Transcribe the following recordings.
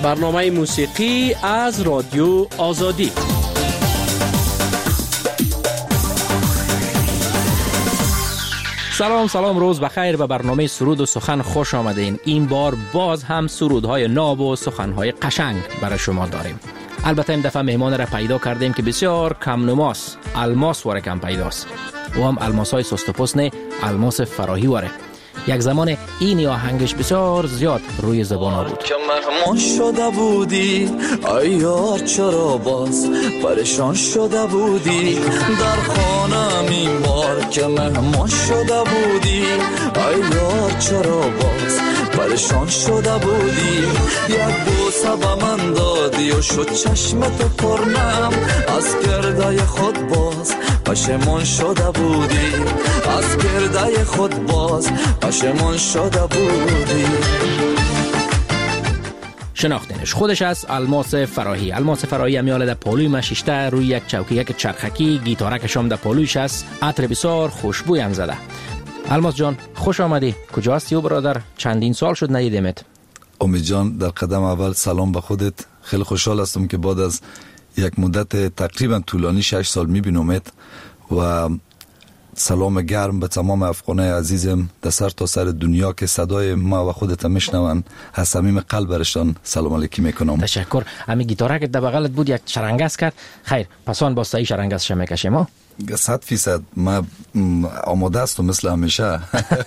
برنامه موسیقی از رادیو آزادی. سلام روز بخیر. به برنامه سرود و سخن خوش آمدین. این بار باز هم سرودهای ناب و سخنهای قشنگ برای شما داریم. البته این دفعه مهمان را پیدا کردیم که بسیار کم نماست. الماس وره کم پیداست. او هم الماس های سست و پست نه، الماس فراهی وره. یک زمان این آهنگش بسیار زیاد روی زبان ها بود. که مهمان شده بودی ای یار، چرا باز پریشان شده بودی در خانم این بار که مهمان شده بودی ای یار، چرا باز پریشان شده بودی. یک بوسه به من دادی و شد چشم تو پرنم، از گرده خود باز پشیمان شده بودی، از گرده خود باز پشیمان شده بودی. شناختنش خودش از الماس فراهی. الماس فراهی هم یاله در پالوی مشیشته روی یک چوکی یک چرخکی، گیتارکش هم در پالویش است، عطر بسیار خوشبوی هم زده. الماس جان خوش آمدی. کجا هستی و برادر؟ چندین سال شد ندیدمت. امید جان، در قدم اول سلام به خودت. خیلی خوشحال هستم که بعد از یک مدت تقریبا طولانی 6 سال میبینمت و سلام گرم به تمام افغانای عزیزم در سر تا سر دنیا که صدای ما و خودت میشنون. از صمیم قلب برشان سلام علیکی میکنم. تشکر. همین گیتاره که در بغلت بود یک شرنگس کرد. خیر، پسان با صحیح شرنگس شما میکشیم ها. 100% ما آماده هستم مثل همیشه.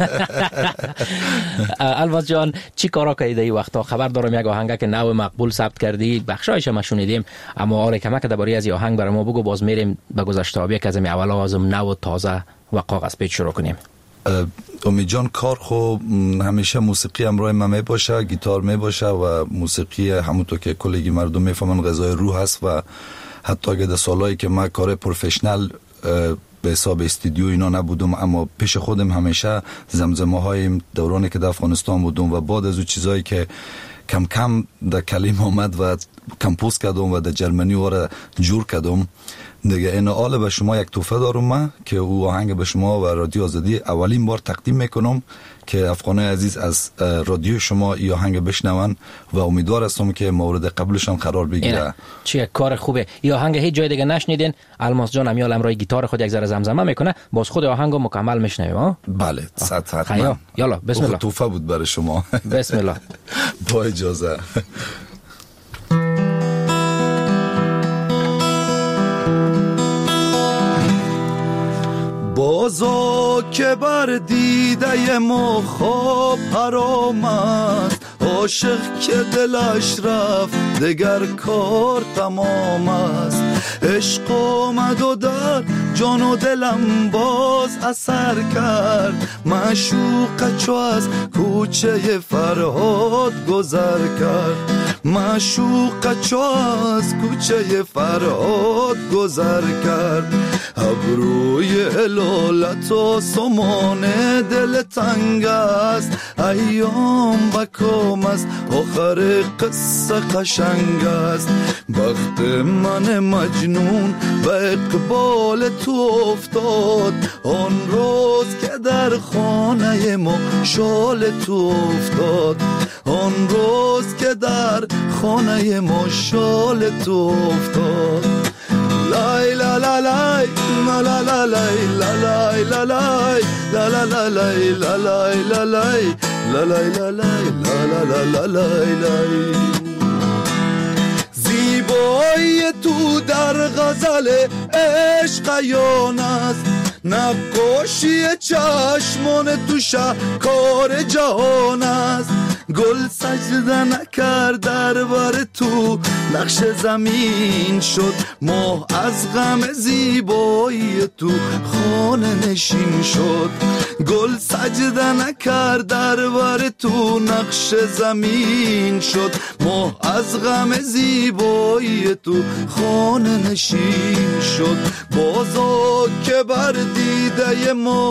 الواز جان چی کارا کردی این وقتا؟ خبر دارم یک آهنگ که نو مقبول ثبت کردی، بخشایش ما شنیدیم، اما آره کمک درباره از این آهنگ برای ما بگو، باز میریم به گذشته آبی که از اول آوازم نو تازه و کاغذ پیچ شروع کنیم. امید جان، کار خو همیشه موسیقی همراه من می باشه، گیتار می باشه و موسیقی همونطور که کلیگی مردم میفهمن غذای روح هست و حتی اگه در سالایی که من کار پروفشنال به حساب استودیو اینا نبودم، اما پیش خودم همیشه زمزمه های دورانی که در افغانستان بودم و بعد از اون چیزایی که کم کم در کلیم آمد و کمپوز کردم و در جرمنی واره جور کردم دیگه. این حال به شما یک تحفه دارم من که او آهنگ به شما و رادیو آزادی اولین بار تقدیم میکنم که افغانای عزیز از رادیو شما این آهنگ بشنون و امیدوار هستم که مورد قبولشان قرار بگیره. چه کار خوبه. این آهنگ هیچ جای دیگه نشنیدین. الماس جان امیال امرای گیتار خود یک ذره زمزمه میکنه، باز خود آهنگو مکمل میشنویم ها. بله 100%. یالا بسم الله. تحفه بود برای شما. بسم الله. با اجازه. بازا که بر دیده ما خواب حرام است، عاشق که دلش رفت دگر کار تمام است. عشق آمد و در جان و دلم باز اثر کرد، معشوق چو از کوچه فرهاد گذر کرد، معشوق چو از کوچه فرهاد گذر کرد. ابروی علالت و سمان دل تنگ است، ایام بکام است آخر قصه قشنگ است. بخت من مجنون به اقبال تو افتاد، آن روز که در خانه ما شال تو افتاد، آن روز که در خانه ما شال تو افتاد. لای لا لا لای لا لا لا لای لا لای لا لای لا لا لا لای لا لای لا لای لا لای لا لای لا لا لا لای لای. زیبایی تو در غزل عشق عیان است، نقاشی چشمان تو شاهکار جهان است. گل سجده نکرد در بر تو نقش زمین شد، ماه از غم زیبایی تو خانه نشین شد. گل سجده نکرد در بر تو نقش زمین شد، ماه از غم زیبایی تو خانه نشین شد. بازا که بر دیده ما.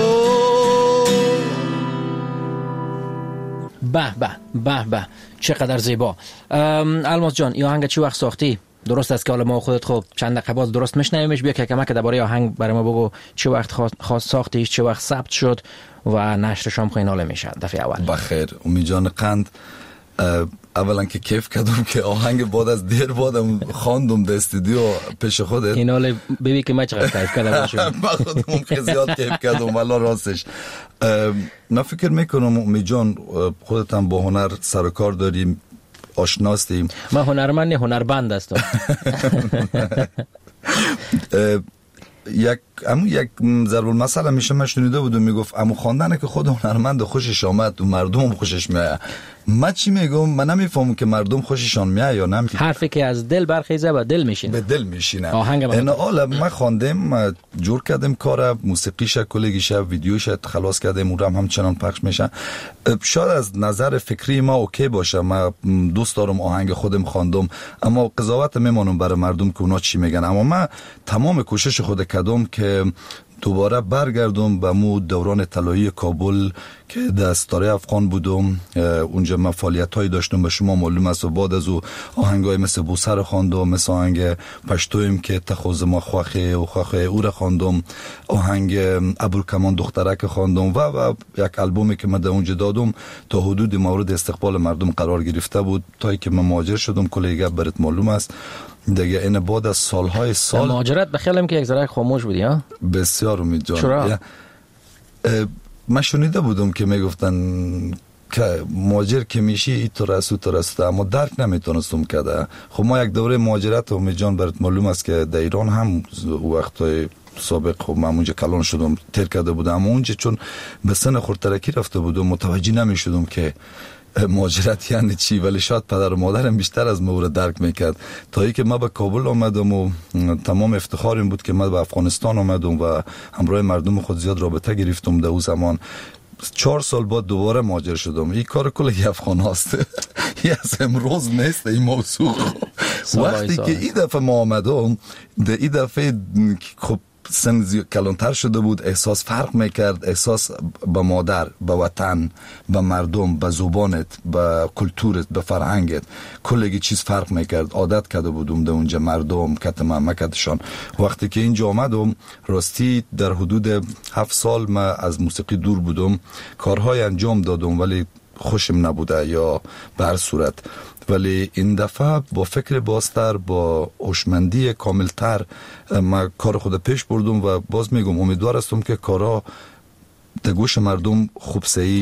به به به به چقدر زیبا. الماس جان این آهنگ چی وقت ساختی؟ درست است که حالا ما خودت خب چند دقیقه بعد درست میشنویمش. بیا که کمک درباره آهنگ برای ما بگو، چه وقت خواست ساختیش، چه وقت ثبت شد و نشرش هم خیلی حال میشه دفعه اول. بخیر امید جان قند. اولا که کیف کردم که آهنگ بعد از دیر بعدم خواندم در استودیو پیش خودت. این حاله ببین که من چقدر کیف کردم باشم. من خودم خیلی زیاد کیف کردم والا راستش. من فکر میکنم امید جان خودت هم با هنر سر و کار داریم، آشناستیم. من هنرمند هنربند هستم. یک ضرب المثل میشه من شنیده بودم میگفت امو خواندنه که خود هنرمند خوشش آمد و مردم خوشش میاد. من چی میگم؟ من نمیفهمم که مردم خوششان میاد یا نه. حرفی که از دل برخیزه به دل میشینه. به دل میشینه. آهنگ من خواندم، جور کردم کار موسیقیش، کلیگیش، ویدیوش خلاص کردم، اونم همچنان پخش میشه. شاید از نظر فکری ما اوکی باشه، من دوست دارم آهنگ خودم خواندم، اما قضاوت میمونم برای مردم که اونا چی میگن. اما من تمام کوشش خود کردم که دوباره برگردم به مو دوران طلایی کابل که در ستاره افغان بودم. اونجا من فعالیت‌هایی داشتم، به شما معلوم است، و بعد از او آهنگای مثل بوسر خواندم، مثل آهنگ پشتویم که تخوز ما خوخه و خوخه او را خواندم، آهنگ ابوالکمان دخترک خواندم و یک آلبومی که من در اونجا دادم تا حدود مورد استقبال مردم قرار گرفته بود تا اینکه من مهاجر شدم. کلیگه برات معلوم است دیگه. این بعد از سالهای سال مهاجرت بخیالم که یک ذره خاموش بودی ها؟ بسیار امید جان. چرا؟ من شنیده بودم که میگفتن که مهاجر که میشی این تو رسو اما درک نمیتونستم کرده. خب ما یک دوره مهاجرت امید جان برات معلوم است که در ایران هم وقتای سابق خب من اونجا کلان شدم تیر کرده بودم، اما اونجا چون به سن خردترکی رفته بودم متوجه نمیشدم که مهاجرت یعنی چی، ولی شاید پدر و مادرم بیشتر از مورد درک میکرد. تا ای که من به کابل آمدم و تمام افتخارم بود که من به افغانستان آمدم و همراه مردم خود زیاد رابطه گرفتم. در اون زمان 4 سال بعد دوباره مهاجر شدم. این کار کلی افغان هاست. این از امروز نیست این موضوع. وقتی که این دفعه ما آمدم، این دفعه خب سن کلانتر شده بود، احساس فرق میکرد، احساس به مادر، به وطن، به مردم، به زبانت، به کلتورت، به فرهنگت، کلگی چیز فرق میکرد. عادت کرده بودم در اونجا مردم کتم مکتشان. وقتی که اینجا آمدم راستی در حدود 7 سال من از موسیقی دور بودم، کارهای انجام دادم ولی خوشم نبوده یا به هر صورت. ولی این دفعه با فکر بازتر، با هوشمندی کاملتر من کار خود پیش بردم و باز میگم امیدوار هستم که کارا در گوش مردم خوب سعی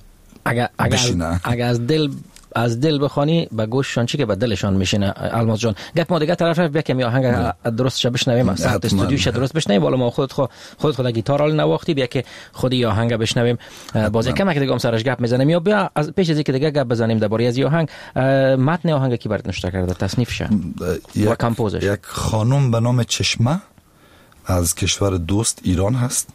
بشینه. اگر از دل بخوانی به گوششان چی که به دلشان میشینه. الماس جان گپ ما دیگه طرف بیا که می آهنگ درست شه بشنویم، ساعت استودیوش درست بشنویم، والا ما خود گیتار حال نواختی بیا که خودی آهنگ بشنویم. باز کم که دیگه هم سرش گپ میزنیم یا بیا از پیش از اینکه دیگه گپ بزنیم درباره از آهنگ، متن آهنگ کی برات نوشته کرده، تصنیفش و کمپوزش؟ یک خانم به نام چشمه از کشور دوست ایران هست.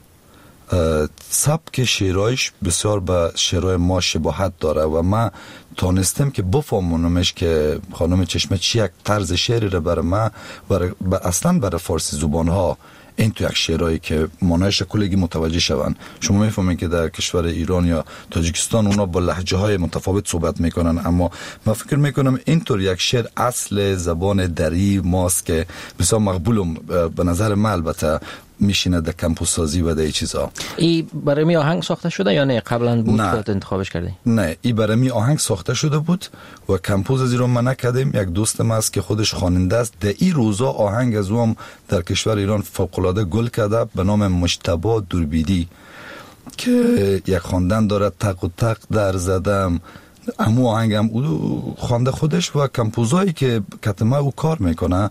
سبک شعرهایش بسیار به شعرهای ما شباهت داره و من تانستم که بفهمونمش که خانم چشمه چی یک طرز شعری رو برای من اصلا برای فارسی زبان ها این تو یک شعرهایی که معنایش کلگی متوجه شون. شما میفهمین که در کشور ایران یا تاجیکستان اونا با لهجه های متفاوت صحبت میکنن، اما من فکر میکنم اینطور یک شعر اصل زبان دری ماست که بسیار مقبولم به نظر من. البته میشینه در کمپوس سازی و در چیزا. ای برای می آهنگ ساخته شده یا نه قبلا بود خودت انتخابش کردی؟ نه، ای برای می آهنگ ساخته شده بود و کمپوز از رو من نکردیم. یک دوستم است که خودش خواننده است، در این روزا آهنگ از اون در کشور ایران فوق‌العاده گل کرده به نام مجتبی دوربیدی که یک خواندن داره، تق و تق در زدم. امو آهنگم او خوانده خودش و کمپوزایی که کتمه او کار میکنه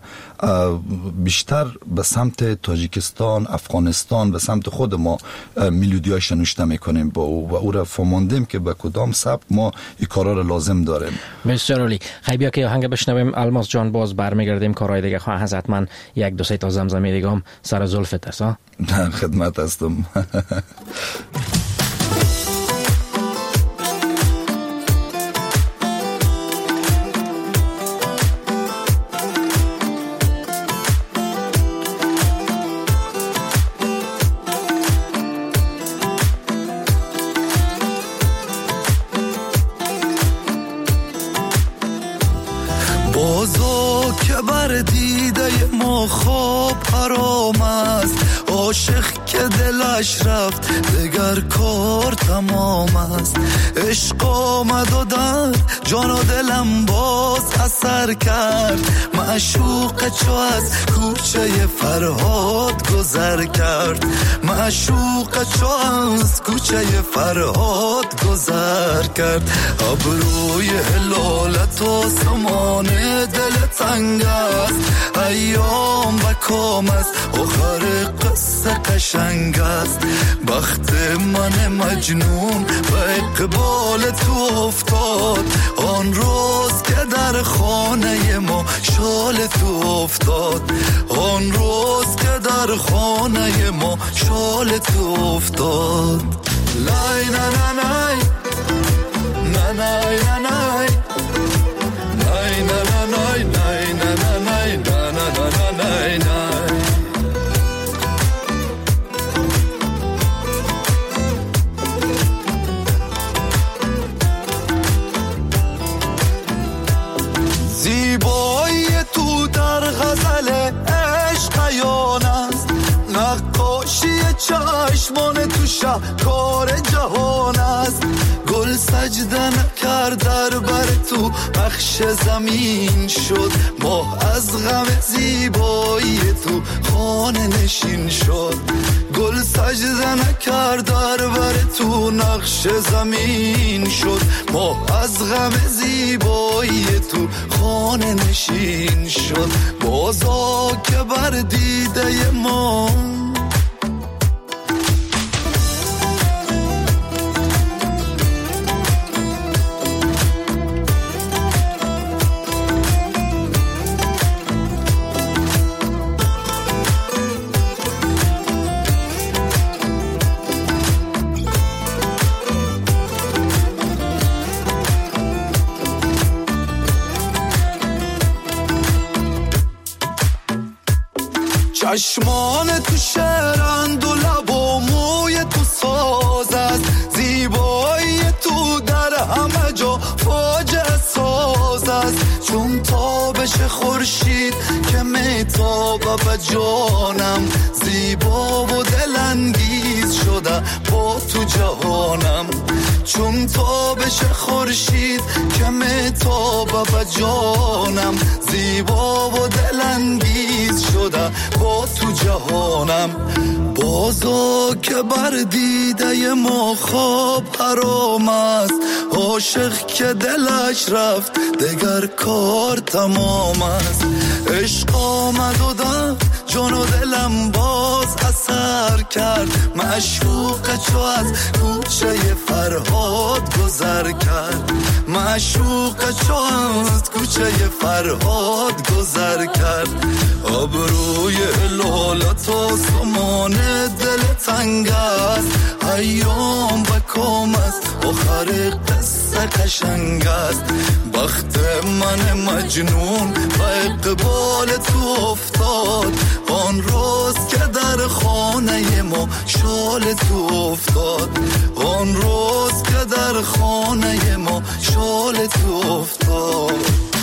بیشتر به سمت تاجیکستان، افغانستان، به سمت خود ما میلودیای شنوشته میکنیم با او و او را فهماندیم که به کدام سبک ما این کارا را لازم داریم. بسیار عالی. خیلی بیا که آهنگ بشنویم. الماس جان باز برمیگردیم کارهای دیگه خواهد حتما یک دو سه تا زمزمه دیگه هم سر زلفت است ها. خدمت هستم. بازو که بر دیده ما خواب حرام است، عاشق که دلش رفت دگر کار تمام است. عشق آمد و در جان و دلم باز اثر کرد. معشوق چو از کوچه فرهاد گذر کرد. معشوق چو از کوچه فرهاد گذر کرد. ابروی هلالت و سمان دل تنگ است. ایام و کام است آخر قصه قشنگ است. بخت من مجنون و اقبال تو افتاد. آن روز که در خانه ما شال تو افتاد. آن روز که در خانه ما شال تو افتاد. لای نه نه نه نه نه نه نه نه نه نه نه نه. زیبایی تو در غزل عشق عیان است. نقاشی چشمان تو شهکار جهان است. گل سجده نکرد در بر تو بخش زمین شد. ماه از غم زیبایی تو خانه نشین شد. گل سجده نکرد در بر تو نقش زمین شد. ماه از غم زیبایی تو خانه نشین شد. بازا که بر دیده ما چشمان تو شرند و لب و موی تو ساز است. زیبایی تو در همه جا فاجعه ساز است. چون تابش خورشید که میتابه به جانم. زیبا و دلانگیز شده با تو جهانم. چون تابش خورشید که میتابه به جانم. زیبا و دلانگیز شده با تو جهانم. بازا که بر دیده ما خواب حرام است. عاشق که دلش رفت دگر کار تمام است. عشق آمد و در جان و دلم باز اثر کرد. معشوق چو از کوچه فرهاد گذر کرد. معشوق چو از کوچه فرهاد گذر کرد. ابروی لالت و سمان دل تنگ است. ایام و کام است آخر قصه قشنگ است. بخت من مجنون و اقبال تو افتاد. آن روز که در خانه ما شال تو افتاد. آن روز که در خانه ما شال تو افتاد.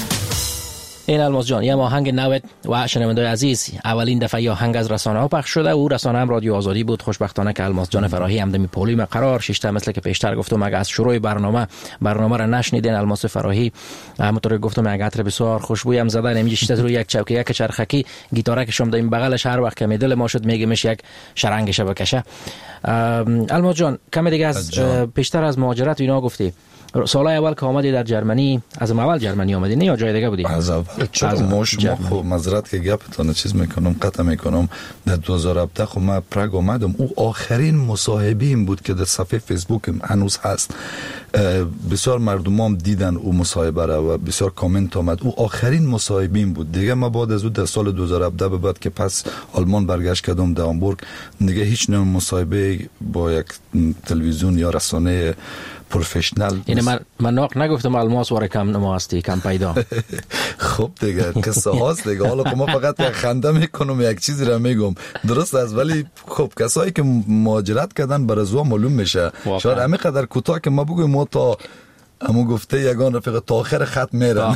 این الماس جان یه آهنگ نوت و شنوندای عزیز اولین دفعه یه آهنگ از رسانه ها پخش شده. او رسانه هم رادیو آزادی بود. خوشبختانه که الماس جان فراهی همدمی پولیم قرار شیشته مثل که پیشتر گفتم اگه از شروع برنامه را نشنیدین الماس فراهی همونطور گفتم یک عطر بسیار خوشبوی هم زدن نمیشه شیشته رو یک چوکه یک چرخکی گیتاره که شما دیم بغلش هر وقت که می دل ما شد میگیمش یک شرنگش بکشه. الماس جان کم دیگه از پیشتر از مهاجرت اینا گفتی. سالای اول که آمدی در جرمنی از اول جرمنی آمدی نه یا جای دیگه بودی؟ از اول. چرا ما شما خب معذرت که گپتون چیز میکنم قطع میکنم. در 2017 خب ما پراگ آمدم. او آخرین مصاحبه‌ام بود که در صفحه فیسبوک هنوز هست. بسیار مردم هم دیدن او مصاحبه را و بسیار کامنت آمد. او آخرین مصاحبه‌ام بود دیگه. ما بعد از او در سال 2017 به بعد که پس آلمان برگشت کردم در هامبورگ دیگه هیچ نوع مصاحبه با یک تلویزیون یا رسانه پروفشنال. یعنی من نگفتم الماس واره کم نماستی کم پیدا. خب دیگه قصه هاست دیگه. حالا که ما فقط یک خنده میکنم یک چیزی را میگم درست است. ولی خب کسایی که مهاجرت کردن برای زوا معلوم میشه. شاید همین قدر کوتاه که ما بگویم ما تا اما گفته یگان رفیق تا آخر خط میرن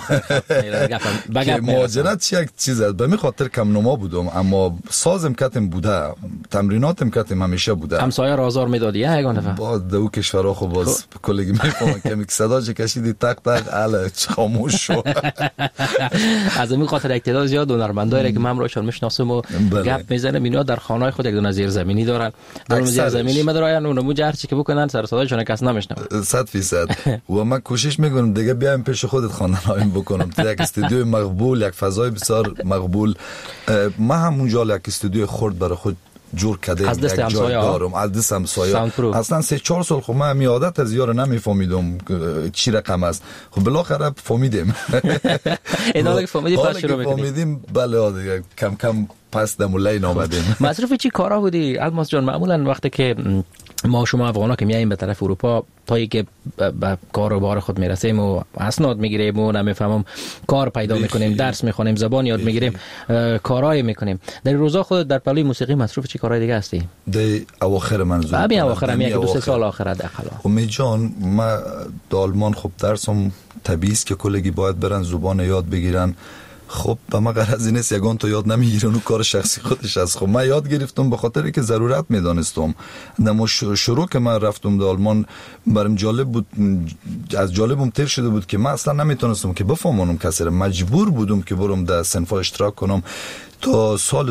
که مهاجرت یک چیز است. به می خاطر کم نما بودم اما سازم کتم بوده، تمریناتم کتم همیشه بوده. همسایه را آزار میدادی یگان دفعه؟ با دو کشورها خب باز کلگی میفهمن که میک صدا چه کشیدی تق تق اله خاموش شو. از این خاطر اقتدار زیاد هنرمندایی که من راشون میشناسم و گپ میزنم اینا در خانه‌های خود یک دونه زیرزمینی دارن. در زیرزمینی مدراین اونمو جرچی که بکنن سر صدایشون کس نمیشنوه. 100% و من کوشش میکنم دیگه بیایم پیش خودت خواندن‌هایم بکنم. یک استودیوی مقبول، یک فضای بسیار مقبول. من همونجا یک استودیوی خرد برای خود جور کردم، از دست همسایه دارم، از دست همسایه. اصلا 3-4 سال خب من می عادت از یار نمیفهمیدم چی رقم است. خب بالاخره فهمیدیم. اینا که فهمیدیم پس شروع می‌کنیم. فهمیدیم بله دیگه کم کم پس دمولین آمدیم. مصرف چی کارا بودی الماس جان؟ معمولا وقتی که ما شما افغانا که میاییم به طرف اروپا تا اینکه به کار و بار خود میرسیم و اسناد میگیریم و نمیفهمم کار پیدا میکنیم، درس میخونیم، زبان یاد میگیریم، کارهای میکنیم. در روزا خود در پلوی موسیقی مصروف چی کارهای دیگه هستی؟ در اواخر منظور همین اواخر هم 1-2 سال آخر داخل. امید جان ما در آلمان خب درسم طبیعی است که کلگی باید برن زبان یاد بگیرن. خب به ما غرضی نیست یگان تو یاد نمیگیرن و کار شخصی خودش است. خب من یاد گرفتم به خاطر که ضرورت میدانستم. نمو شروع که من رفتم در آلمان برام جالب بود، از جالبم تر شده بود که من اصلا نمیتونستم که بفهمونم کسی را. مجبور بودم که برم در صنفا اشتراک کنم. تا سال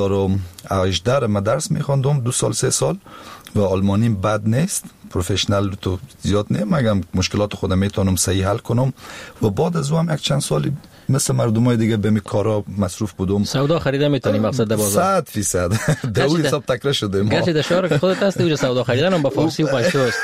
2018 من درس میخواندم 2 سال 3 سال و آلمانیم بد نیست، پروفشنال تو زیاد نه، مگم مشکلات خودم میتونم صحیح حل کنم. و بعد از اون یک چند سالی مثل مردمای دیگه به می کارا مصروف بودم. سودا خریدن میتونیم مقصد بازار 100% دو حساب تکرار شده ما. گرچه دشوار که خودت هستی اونجا سودا خریدن هم با فارسی و پشتو است.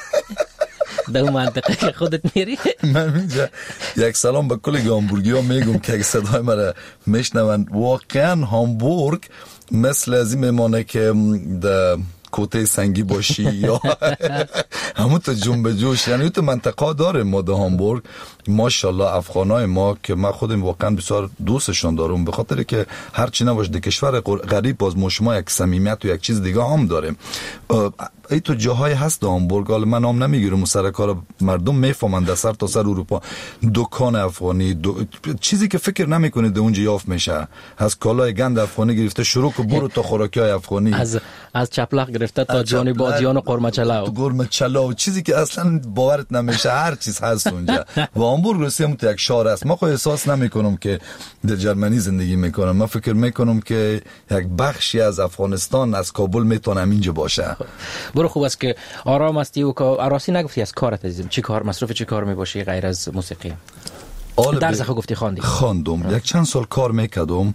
در اون منطقه که خودت میری. من اینجا یک سلام به کل هامبورگی‌ها میگم که اگه صدای مرا میشنون، واقعا هامبورگ مثل از این میمانه که در کوته سنگی باشی یا همون تو جنب جوش. یعنی تو منطقه داره ما در هامبورگ ماشاءالله افغانای ما که من خودم واقعا بسیار دوستشون دارم، به خاطر که هر چی نباشه در کشور غریب باز ما شما یک صمیمیت و یک چیز دیگه هم داره. ای تو جاهای هست در هامبورگ، حالا من نام نمیگیرم، سر کار مردم میفهمن در سر تا سر اروپا دکان افغانی چیزی که فکر نمیکنید اونجا یافت میشه. از کالای گند افغانی گرفته شروع که برو تا خوراکیای افغانی، از چپلق گرفته تا جانی بادیان و قرمه چلاو چیزی که اصلا باورت نمیشه هر چیز هست اونجا. و هامبورگ رسیم تو یک شهر است. ما خود احساس نمیکنم که در جرمنی زندگی میکنم. من فکر میکنم که یک بخشی از افغانستان از کابل میتونم اینجا باشه. برو خوب است که آرام هستی و آراسی نگفتی از کارت عزیزم. چی کار مصروف چی کار میباشی غیر از موسیقی؟ درس خو گفتی خواندم یک چند سال کار میکردم.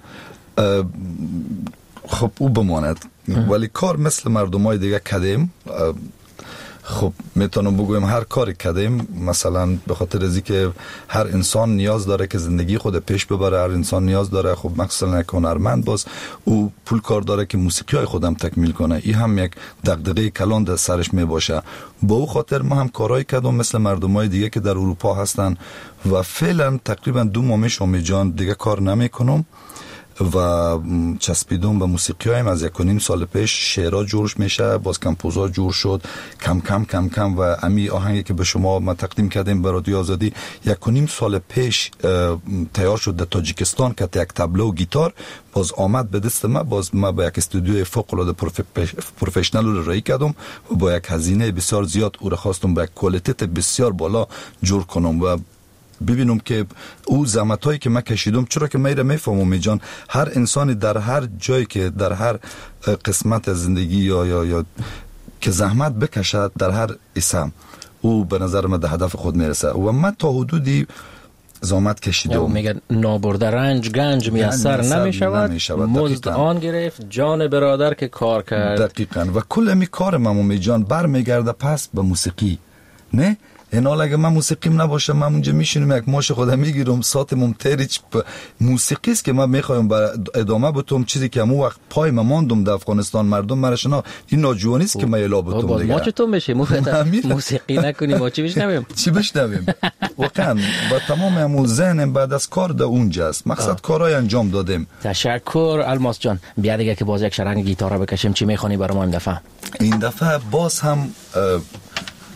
خب او بماند ولی کار مثل مردمای دیگه کردیم. خب میتونم بگویم هر کاری کردیم، مثلا به خاطر از اینکه هر انسان نیاز داره که زندگی خود پیش ببره، هر انسان نیاز داره خب مثلا یک هنرمند باز او پول کار داره که موسیقی های خودم تکمیل کنه. این هم یک دغدغه کلان در سرش می باشه. با او خاطر ما هم کارهای کردم مثل مردمای دیگه که در اروپا هستن و فعلا تقریبا 2 ماه میشه جان دیگه کار نمیکنم و چسبیدم به موسیقی هایم. از 1.5 سال پیش شعرها جورش میشه، باز کمپوزها جور شد کم کم و امی آهنگی که به شما ما تقدیم کردیم به رادیو آزادی 1.5 سال پیش تیار شد در تاجیکستان که یک تبله و گیتار باز آمد به دست ما. باز ما با یک استودیوی فوق العاده پروفشنال رو رای کردم و با یک هزینه بسیار زیاد او را خواستم با یک کوالیته بسیار بالا جور کنم و ببینم که او زحمتایی که من کشیدم، چرا که من میفهمم جان هر انسانی در هر جایی که در هر قسمت از زندگی یا که زحمت بکشد در هر اسم او به نظر من به هدف خود میرسه و من تا حدودی زحمت کشیدم. میگن نابرده رنج گنج میسر نمیشود، مزد آن گرفت جان برادر که کار کرد. دقیقاً. و کل می کار من جان برمیگرده پس به موسیقی. نه این حال اگه من موسیقیم نباشه من اونجا میشینم یک ماش خودم میگیرم ساعتم تریچ موسیقی است که من میخوایم ادامه بتم چیزی که همون وقت پای من ماندم در افغانستان مردم مرشنا این ناجوانی است که من الا بتم دیگه. ما چطور میشه موسیقی نکنیم ما چی بشنویم؟ چی بشنویم؟ واقعا با تمام همون ذهنم بعد از کار در اونجاست. مقصد کارهای انجام دادیم. تشکر الماس جان. بیا دیگه که باز یک شرنگ گیتار بکشیم. چی میخوانی برای ما این دفعه؟ این دفعه باز هم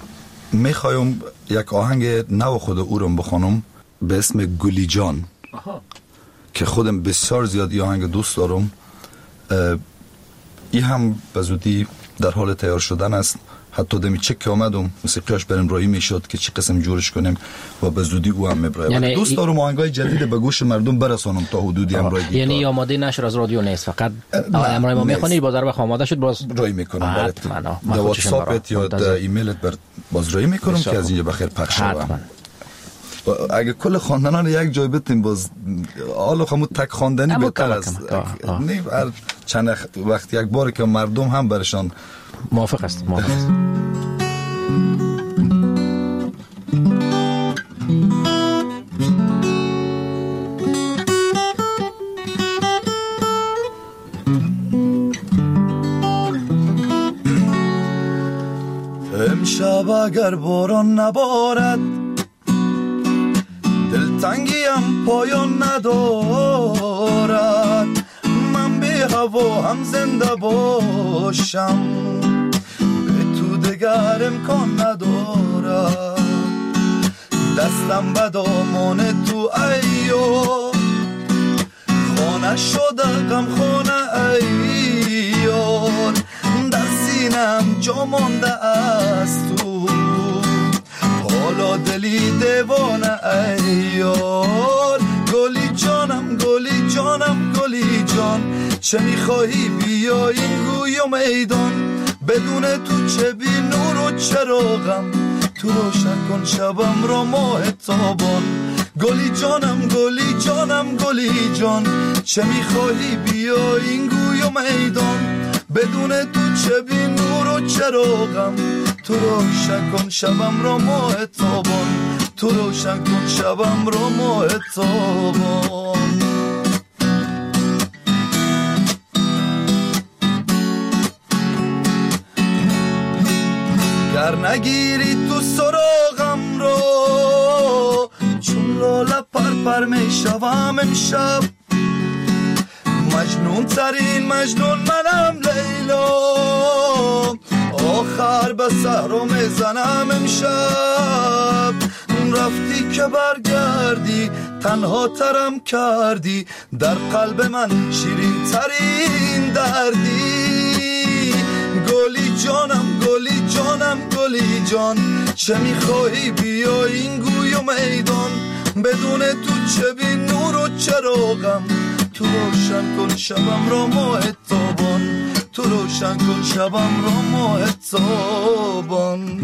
میخوایم یک آهنگ نو خود او رو بخونم به اسم گلی جان که خودم بسیار زیاد این آهنگ دوست دارم. این هم به زودی در حال تیار شدن است. حتی دمی چک که آمدم موسیقیاش برم رایی میشد که چی قسم جورش کنیم و به زودی او هم میبرایم. یعنی دوست دارم آهنگای جدید به گوش مردم برسانم تا حدودی هم رایی. یعنی آماده نشر از رادیو نیست، فقط امروز ما میخونید بازار وقت آماده شد باز رایی میکنم برات. در واتساپت یا در ایمیلت باز رایی میکنم که از اینجا بخیر پخش شوم. اگه کل خواندنان یک جای بتیم باز حالا خمو تک خواندنی بهتر است. نه چند وقت یک بار که مردم هم برشان موافق است. امشب اگر باران نبارد دلتنگیم پایان ندارد، من به هوا هم زنده باشم، به تو دگر امکان ندارد. دستم به دامان تو ایار، خانه شده غم خانه ایار، در سینم جا مانده است تو، حالا دلی دیوانه ایار. گلی جانم گلی جانم گلی جان، چه میخواهی بیا این گوی و میدان، بدون تو چه بی نور و چراغم، تو روشن کن شبم را ماه تابان. گلی جانم گلی جانم گلی جان، چه میخواهی بیا این گوی و میدان، بدون تو چه بی نور و چراغم، تو روشن کن شبم را ماه تابان، تو روشن کن شبم را ماه تابان. گر نگیری تو سراغم رو، چون لاله پر می شوم امشب، مجنون ترین مجنون منم لیلا، آخر به صحرا میزنم امشب. رفتی که برگردی تنها ترم کردی، در قلب من شیرین ترین دردی. گلی جانم گلی جانم گلی جان، چه میخواهی بیا این گوی و میدان، بدون تو چه بی نور و چراغم، تو روشن کن شبم را ماه تابان، تو روشن کن شبم را ماه تابان.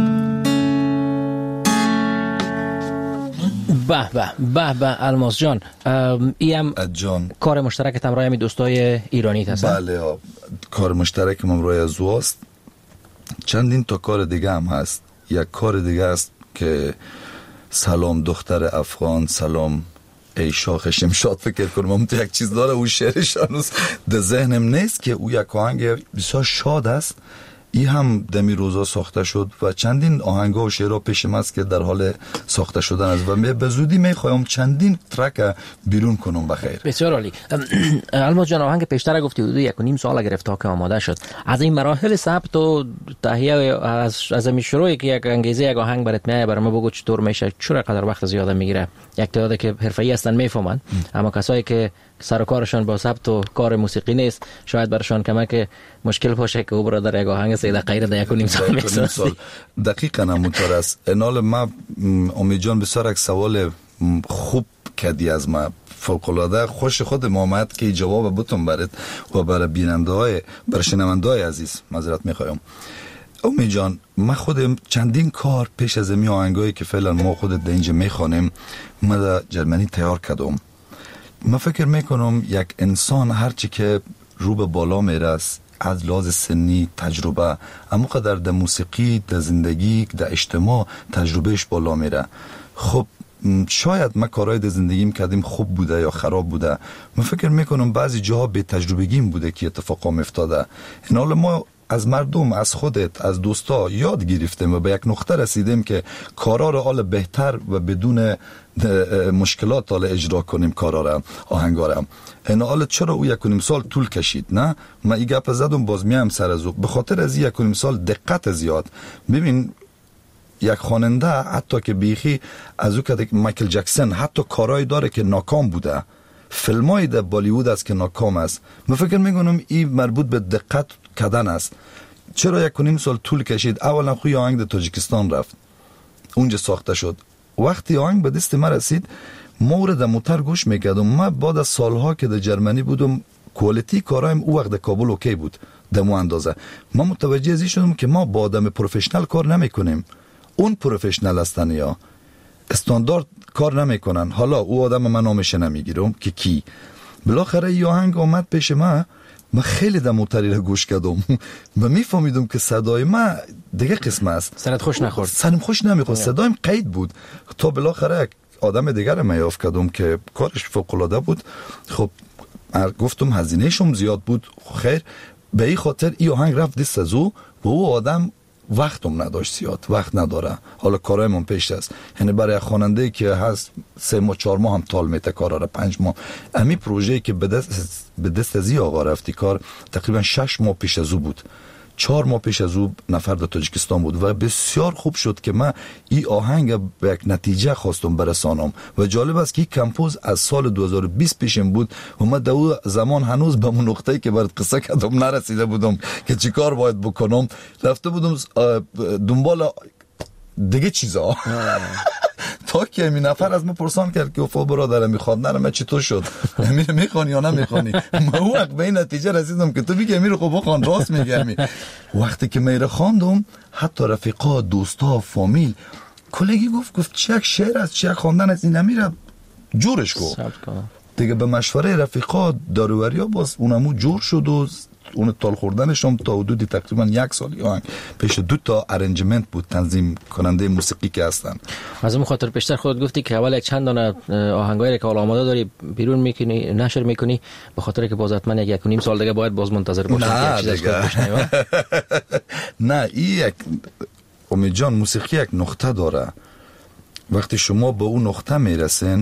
به به به به الماس جان، ایم جان کار مشترک همراه می دوستای ایرانی هست. بله کار مشترک همراه از اوست. چندین تا کار دیگه هم هست. یک کار دیگه است که سلام دختر افغان، سلام ای شاخ شمشاد، فکر کنم هم یک چیز داره او شعرش هنوز در ذهنم نیست که او یک آهنگ بسیار شاد است. این هم دمی روزا ساخته شد و چندین آهنگا و شعرها پیشم است که در حال ساخته شدن است و به زودی میخوایم چندین ترک بیرون کنم بخیر. بسیار عالی. الماس جان، آهنگ پیشتر گفتی حدود 1.5 سال گرفت که آماده شد. از این مراحل ثبت و تهیه از این شروعی که یک انگیزه یک آهنگ برات میاد، برام بگو چطور میشه، چقدر وقت زیاد میگیره؟ یک تعداد که حرفه‌ای هستن میفهمن، اما کسایی که سر و کارشان با ثبت و کار موسیقی نیست شاید برشان کمک مشکل باشه که او برادر یک آهنگ 3 دقیقه در 1.5 سال میسازی. دقیقاً همونطور است. انال ما امید جان بسیار یک سوال خوب کردی از ما، فوق‌العاده خوش خود محمد که جواب بتون برات و برای بیننده‌های برای شنونده‌های عزیز معذرت می‌خوایم. امید جان، ما خودم چندین کار پیش از این آهنگایی که فعلا ما خود در اینجا می‌خوانیم ما در جرمنی تیار کردم. من فکر میکنم یک انسان هرچی که رو به بالا میرست از لحاظ سنی تجربه، اما قدر در موسیقی، در زندگی، در اجتماع تجربهش بالا میره. خب شاید ما کارهای در زندگیم کردیم خوب بوده یا خراب بوده، من فکر میکنم بعضی جاها به تجربگیم بوده که اتفاقا افتاده. این حال ما از مردم، از خودت، از دوستا یاد گرفتیم و به یک نقطه رسیدیم که کارا رو حال بهتر و بدون مشکلات حال اجرا کنیم کارا رو، آهنگا رو. این حال چرا او 1.5 سال طول کشید؟ نه من این گپ زدم باز میام سر از او، به خاطر از 1.5 سال دقت زیاد. ببین یک خواننده حتی که بیخی از او که مایکل جکسون حتی کارهای داره که ناکام بوده، فیلمای در بالیوود است که ناکام است. من فکر میکنم این مربوط به دقت کردن است. چرا 1.5 سال طول کشید؟ اولا خوی آهنگ در تاجیکستان رفت، اونجا ساخته شد. وقتی آهنگ به دست ما رسید ما در موتر گوش میکردم. من بعد از سالها که در جرمنی بودم کوالیتی کارایم او وقت در کابل اوکی بود در مو اندازه. ما متوجه ازی شدم که ما با آدم پروفشنال کار نمیکنیم. اون پروفشنال هستن یا استاندارد کار نمیکنن. حالا او آدم من نامش نمیگیرم که کی. بالاخره این آهنگ اومد پیش من خیلی در موتری را گوش کردم و میفهمیدم که صدای من دیگه قسم است. سرت خوش نخورد؟ سرم خوش نمیخورد، صدایم قید بود. تا بالاخره آدم دیگر را میافت کردم که کارش فوق العاده بود. خب گفتم هزینه شم زیاد بود، خیر به این خاطر این آهنگ رفت دست از او و او آدم وقتم نداشت، زیاد وقت نداره. حالا کارایمون پیش است، یعنی برای خواننده که هست 3 ماه 4 ماه هم طول میته کارا را 5 ماه. امی پروژه‌ای که به دست از این آقا رفتی کار تقریبا 6 ماه پیش از او بود. 4 ماه پیش از او نفر در تاجیکستان بود و بسیار خوب شد که من این آهنگ به یک نتیجه خواستم برسانم. و جالب است که این کمپوز از سال 2020 پیشم بود و من در اون زمان هنوز به اون نقطه‌ای که برات قصه کردم نرسیده بودم که چیکار باید بکنم. رفته بودم دنبال دیگه چیزا تا که این نفر از من پرسان کرد که افا برادرم میخواد نرم چطور شد، میخوانی یا نمیخوانی؟ من وقت به این نتیجه رسیدم که تو بگی امیر خب بخوان، راست میگی. وقتی که میره خواندم حتی رفیقا، دوستا، فامیل کلگی گفت چه یک شعر است، چه یک خواندن است، این امیر جورش کو دیگه. به مشوره رفیقا دارووریا باز اونمو جور شد و اون تال خوردنش هم تا حدودی تقریبا 1 سال آهنگ پیش 2 تا ارنجمنت بود، تنظیم کننده موسیقی که هستن. از اون خاطر پیشتر خودت گفتی که اول یک چند دانه آهنگایی که حالا آماده داری بیرون میکنی، نشر میکنی، به خاطر که باز حتما 1.5 سال دیگه باید باز منتظر باشی که چیزی از نه این یک امید جان، موسیقی یک نقطه داره. وقتی شما به اون نقطه میرسین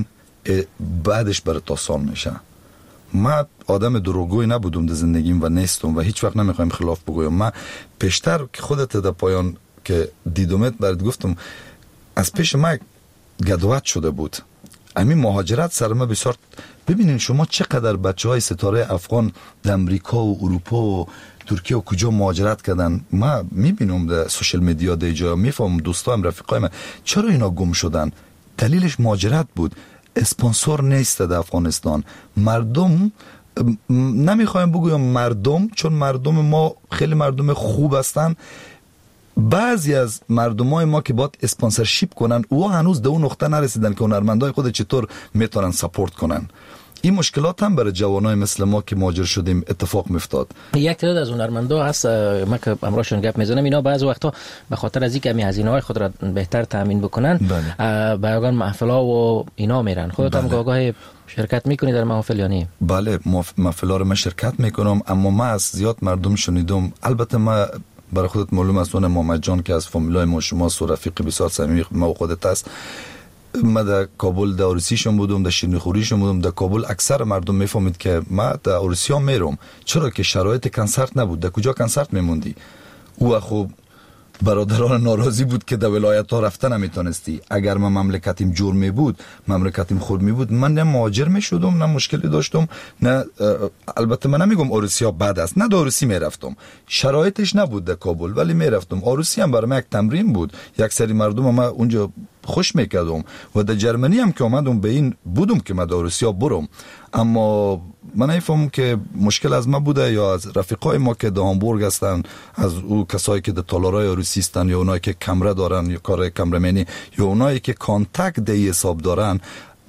بعدش برات آسان میشه. من آدم دروغگوی نبودم در زندگیم و نیستم و هیچ وقت نمیخوایم خلاف بگویم. من پیشتر که خودت در پایان که دیدمت برات گفتم از پیش من گدوات شده بود. همین مهاجرت سر ما بسیار. ببینین شما چقدر بچهای ستاره افغان در امریکا و اروپا و ترکیه و کجا مهاجرت کردن. ما میبینم در سوشال میدیا در جا، میفهمم دوستایم رفیقایم چرا اینا گم شدن. دلیلش مهاجرت بود. اسپانسور نیست در افغانستان. مردم، نمیخوایم بگویم مردم، چون مردم ما خیلی مردم خوب هستن. بعضی از مردمای ما که باید اسپانسرشیپ کنن او هنوز به اون نقطه نرسیدن که هنرمندای خود چطور میتونن سپورت کنن. این مشکلات هم برای جوانای مثل ما که مهاجر شدیم اتفاق میافتاد. یک تعداد از هنرمندا هست ما که امروزشون گپ میزنم، اینا بعضی وقتا به خاطر از اینکه هزینه‌های خود را بهتر تامین بکنن به یگان محفلا و اینا میرن. خودت هم گاهی شرکت میکنی در محافل یا نه؟ بله، محفلا رو من شرکت میکنم، اما من از زیاد مردم شنیدم. البته من برای خودت معلوم است اون محمد جان که از فامیلای ما شما سو رفیق بسیار صمیمی ما و خودت است. من در کابل در عروسیشون بودم، در شیرینیخوریشون بودم. در کابل اکثر مردم میفهمید که من در عروسیام میرم، چرا که شرایط کنسرت نبود. در کجا کنسرت میموندی؟ او خوب برادران ناراضی بود که در ولایت ها رفتن نمیتونستی. اگر من مملکتیم جور می بود، مملکتیم خود می بود، من نه مهاجر می شدم نه مشکلی داشتم. نه البته من نمیگم عروسیا بد است، نه در عروسی میرفتم، شرایطش نبود در کابل ولی میرفتم. عروسی هم برای من یک تمرین بود. یک سری مردم ما اونجا خوش میکردم و در جرمنی هم که آمدم به این بودم که من در عروسیا برم. اما من نمیفهمم که مشکل از ما بوده یا از رفیقای ما که در هامبورگ هستن، از او کسایی که در تالارای عروسی هستن، یا اونایی که کمره دارن یا کار کمرمنی، یا اونایی که کانتاکت دی حساب دارن.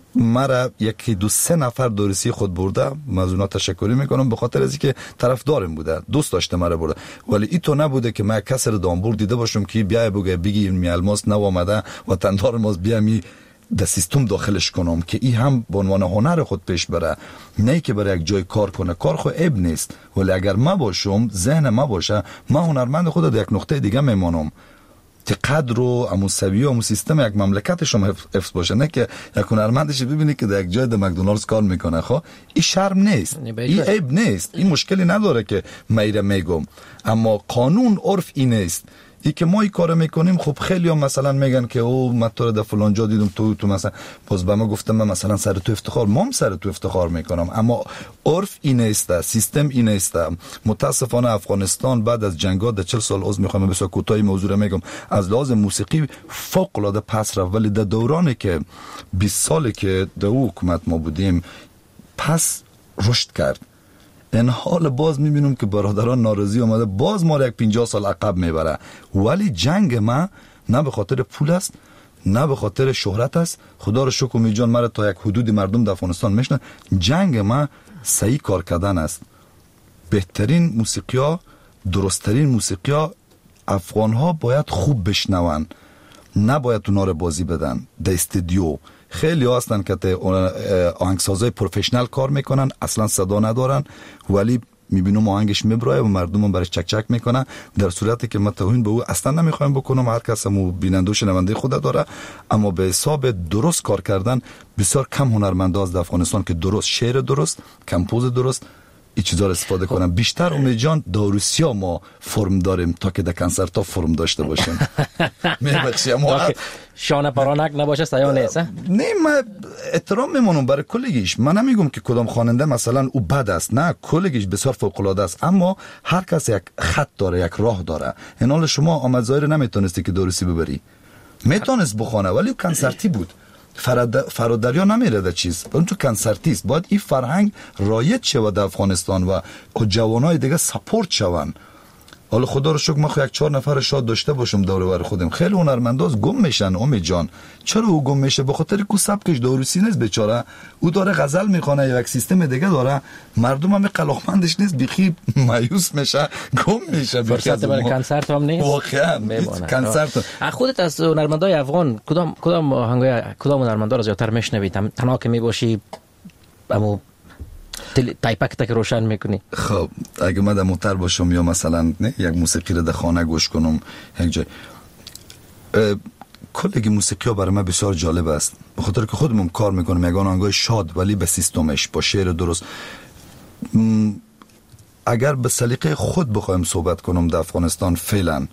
مرا 1-2-3 نفر عروسی خود برده، من از اونا تشکر میکنم به خاطر از اینکه طرفدارم بوده، دوست داشته مرا برده. ولی این تو نبوده که من کسی رو دامبورگ دیده باشم که بیا بگی می الماس نو آمده و تندار ماست بیا می در سیستم داخلش کنم که این هم به عنوان هنر خود پیش بره، نه که برای یک جای کار کنه. کار خود عیب نیست، ولی اگر ما باشم، ذهن ما باشه، ما هنرمند خود در یک نقطه دیگه میمانم که قدر و اموسوی و امو سیستم یک مملکتش هم حفظ باشه، نه که یک هنرمندش ببینی که در یک جای در مکدونالدز کار میکنه. خب این شرم نیست، این عیب نیست، این مشکلی نداره که میره میگم. اما قانون عرف این نیست. ای که ما این کارو میکنیم، خب خیلی هم مثلا میگن که او من تو رو در فلان جا دیدم، تو مثلا باز به ما گفتم من مثلا سر تو افتخار، ما هم سر تو افتخار میکنم، اما عرف این است، سیستم این است. متاسفانه افغانستان بعد از جنگ‌ها در 40 سال از میخوام بسیار کوتاهی موضوع رو میگم، از لحاظ موسیقی فوق العاده پس رفت، ولی در دورانی که 20 سالی که در حکومت ما بودیم پس رشد کرد. این حال باز میبینم که برادران ناراضی آمده، باز ما را یک 50 سال عقب میبره. ولی جنگ ما نه به خاطر پول است، نه به خاطر شهرت است. خدا رو شکر می جان مرا تا یک حدودی مردم در افغانستان میشنن. جنگ ما صحیح کار کردن است. بهترین موسیقیا، درستترین موسیقیا افغان ها باید خوب بشنون، نباید اونا رو بازی بدن در استودیو. خیلی ها هستن که آهنگسازای پروفشنال کار میکنن، اصلا صدا ندارن، ولی میبینم آهنگش میبرای و مردم هم برش چک چک میکنن، در صورتی که من توهین به او اصلا نمیخوایم بکنم. هر کس هم بیننده و شنونده خود داره، اما به حساب درست کار کردن بسیار کم هنرمنده از افغانستان که درست شعر درست، کمپوز درست این چیزا رو استفاده کنم. بیشتر امید جان داروسیا ما فرم داریم تا که در کنسرت ها فرم داشته باشیم. میبخشی اما شانه پرانک نباشه سیا نیست. نه، من احترام میمونم برای کلگیش. من نمیگم که کدام خواننده مثلا او بد است، نه، کلگیش بسیار فوق العاده است، اما هر کس یک خط داره، یک راه داره. این حال شما آمد ظاهر نمیتونستی که داروسی ببری، میتونست بخونه ولی کنسرتی بود. فرادریا نمیره در چیز، اون تو کنسرتی است. باید این فرهنگ رایج شود در افغانستان و جوانای دیگه سپورت شون. حالا خدا رو شکر ما یک 4 نفر شاد داشته باشم دور و بر خودم. خیلی هنرمنداز گم میشن امید جان. چرا او گم میشه؟ به خاطر کو سبکش داروسی نیست بیچاره. او داره غزل میخونه، یک سیستم دیگه داره، مردم هم قلاقمندش نیست، بیخی مایوس میشه، گم میشه. فرصت برای کنسرت هم نیست واقعا. کنسرت خودت از هنرمندای افغان کدام آهنگای کدام هنرمندا رو زیاتر میشنوید؟ تنها که میباشی اما تایپک تک روشن میکنی؟ خب اگه من در موتر باشم یا مثلا نه یک موسیقی رو در خانه گوش کنم یک جای، کلگی موسیقی ها برای من بسیار جالب است، به خاطر که خودمون کار میکنم یک آهنگای شاد ولی به سیستمش، با شعر درست. اگر به سلیقه خود بخوایم صحبت کنم در افغانستان فعلا،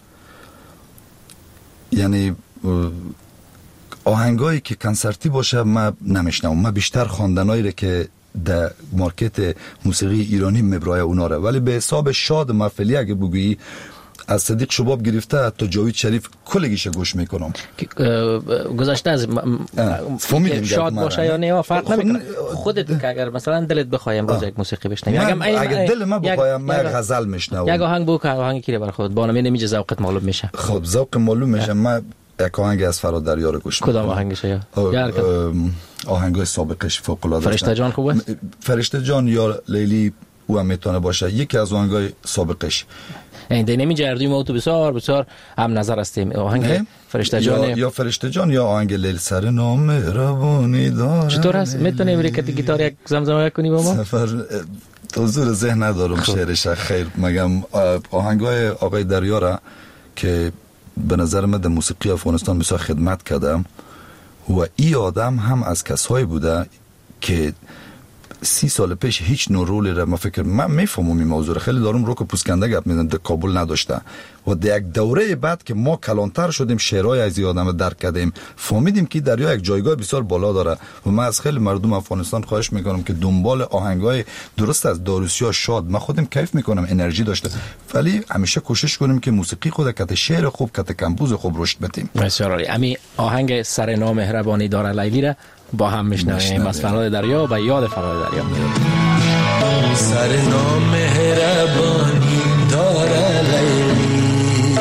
یعنی آهنگایی که کنسرتی باشه من نمیشنم. من بیشتر خواندنایی رو که در مارکت موسیقی ایرانی مبرای اونا ره، ولی به حساب شاد محفلی اگه بگویی از صدیق شباب گرفته تا جاوید شریف کلگیش گوش میکنم. گذشته از شاد باشه یا نه فرق نمیکنه. خودت که اگر مثلا دلت بخوای امروز یک موسیقی بشنوی، اگه دل من بخوایم من غزل میشنوم، یک آهنگ بگو که آهنگی کی برای خودت با نمی نمیشه ذوقت معلوم میشه. خب ذوق معلوم میشه. من یک آهنگ از فرادریا رو گوش میکنم. کدام آهنگش؟ یا آهنگای سابقش فوق العاده است. فرشته جان خوبه؟ فرشته جان یا لیلی او هم میتونه باشه یکی از آهنگای سابقش. این نمی جردیم او تو بسیار هم نظر هستیم. آهنگ فرشته جان یا فرشته جان یا آهنگ لیل سر نام روانی داره. چطور است؟ میتونی بری کتی گیتار یک زمزمه کنی با ما؟ سفر حضور ذهن ندارم شعرش. خیر مگم آهنگای آقای دریا را که به نظر من در موسیقی افغانستان بسیار خدمت کردم و این آدم هم از کسایی بوده که 30 سال پیش هیچ نوع رولی را من میفهمم این موضوع خیلی دارم روک پوسکنده گپ میزنم در کابل نداشته و در یک دوره بعد که ما کلانتر شدیم شعرهای از این آدم درک کردیم فهمیدیم که دریا یک جایگاه بسیار بالا داره و من از خیلی مردم افغانستان خواهش میکنم که دنبال آهنگای درست از داروسیا شاد. من خودم کیف میکنم انرژی داشته، ولی همیشه کوشش کنیم که موسیقی خود کت شعر خوب کت کمپوز خوب رشد بدیم. بسیار عالی. امی آهنگ سر نام مهربانی داره لیلی را با هم میشنویم از فراد دریا و یاد فراد دریا. سر نام مهربانی داره لیلی،